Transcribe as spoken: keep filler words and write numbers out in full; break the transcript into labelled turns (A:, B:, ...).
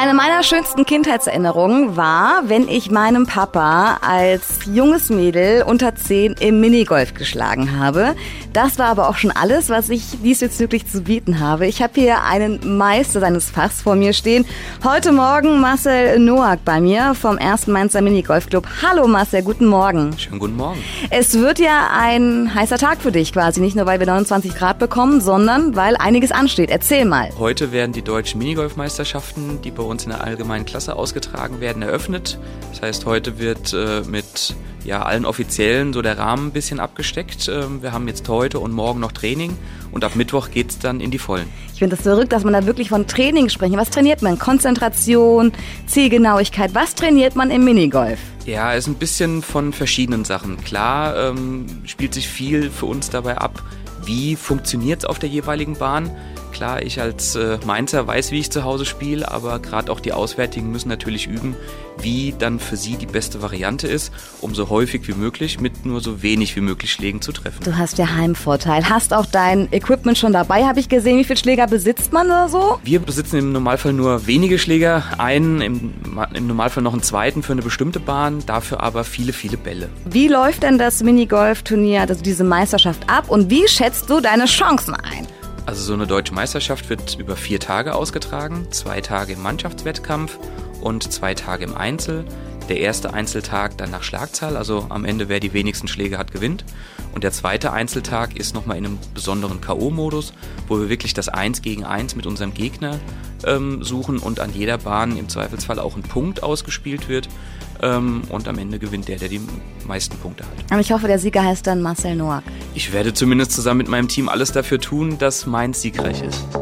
A: Eine meiner schönsten Kindheitserinnerungen war, wenn ich meinem Papa als junges Mädel unter zehn im Minigolf geschlagen habe. Das war aber auch schon alles, was ich diesbezüglich zu bieten habe. Ich habe hier einen Meister seines Fachs vor mir stehen. Heute Morgen Marcel Noack bei mir vom ersten Mainzer Minigolfclub. Hallo Marcel, guten Morgen.
B: Schönen guten Morgen.
A: Es wird ja ein heißer Tag für dich quasi, nicht nur weil wir neunundzwanzig Grad bekommen, sondern weil einiges ansteht. Erzähl mal.
B: Heute werden die deutschen Minigolfmeisterschaften, die bei uns in der allgemeinen Klasse ausgetragen werden, eröffnet. Das heißt, heute wird äh, mit ja, allen Offiziellen so der Rahmen ein bisschen abgesteckt. Ähm, wir haben jetzt heute und morgen noch Training und ab Mittwoch geht's dann in die Vollen.
A: Ich finde das verrückt, dass man da wirklich von Training sprechen. Was trainiert man? Konzentration, Zielgenauigkeit. Was trainiert man im Minigolf?
B: Ja, ist ein bisschen von verschiedenen Sachen. Klar ähm, spielt sich viel für uns dabei ab, wie funktioniert es auf der jeweiligen Bahn. Klar, ich als äh, Mainzer weiß, wie ich zu Hause spiele, aber gerade auch die Auswärtigen müssen natürlich üben, wie dann für sie die beste Variante ist, um so häufig wie möglich mit nur so wenig wie möglich Schlägen zu treffen.
A: Du hast ja Heimvorteil, hast auch dein Equipment schon dabei, habe ich gesehen. Wie viele Schläger besitzt man oder so?
B: Wir besitzen im Normalfall nur wenige Schläger, einen, im, im Normalfall noch einen zweiten für eine bestimmte Bahn, dafür aber viele, viele Bälle.
A: Wie läuft denn das Minigolf-Turnier, also diese Meisterschaft ab und wie schätzt du deine Chancen ein?
B: Also so eine deutsche Meisterschaft wird über vier Tage ausgetragen, zwei Tage im Mannschaftswettkampf und zwei Tage im Einzel. Der erste Einzeltag dann nach Schlagzahl, also am Ende wer die wenigsten Schläge hat, gewinnt. Und der zweite Einzeltag ist nochmal in einem besonderen K O-Modus, wo wir wirklich das Eins gegen Eins mit unserem Gegner ähm, suchen und an jeder Bahn im Zweifelsfall auch ein Punkt ausgespielt wird. Ähm, und am Ende gewinnt der, der die meisten Punkte hat.
A: Aber ich hoffe, der Sieger heißt dann Marcel Noack.
B: Ich werde zumindest zusammen mit meinem Team alles dafür tun, dass Mainz siegreich ist.